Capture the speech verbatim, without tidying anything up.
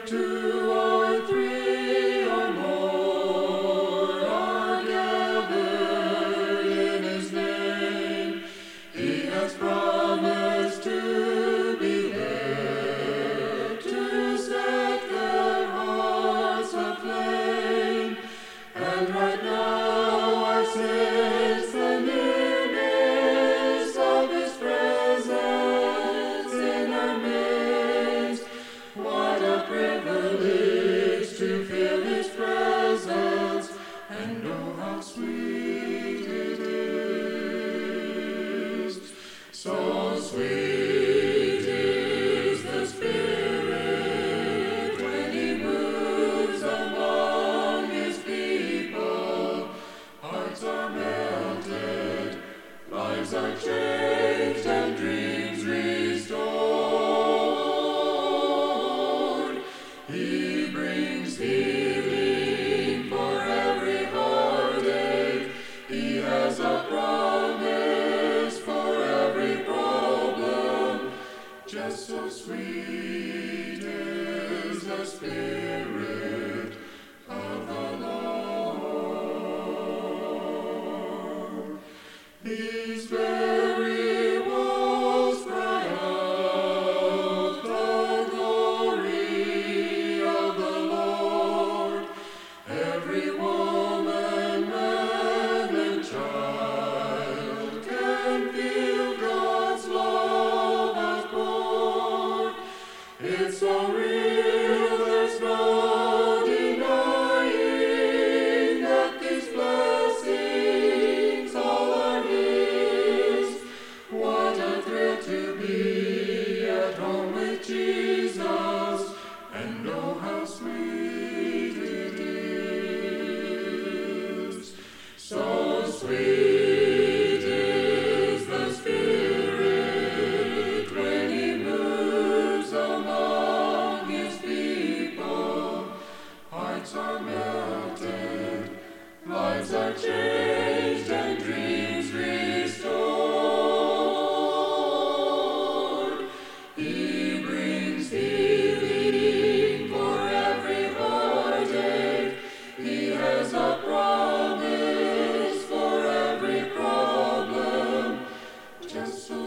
two or three or more are gathered in His name, He has promised to be there to set their hearts aflame. And right now I sense the nearness of His presence in our midst. What a privilege to feel His presence and know how sweet it is. So sweet is the Spirit when He moves among His people. Hearts are melted, lives are changed, and dreams restored. He brings healing for every heartache. He has a promise for every problem. Just so sweet is the Spirit of the Lord. These very walls cry out the glory of the Lord. Every woman, man, and child can feel God's love outpoured. It's so real, there's no denying that these blessings all are His. What a thrill to be at home with Jesus and know how sweet it is. So sweet is the Spirit when He moves among His people. Hearts are melted, lives are changed, and dreams restored. He brings healing for every heartache. He has a promise for every problem. Just so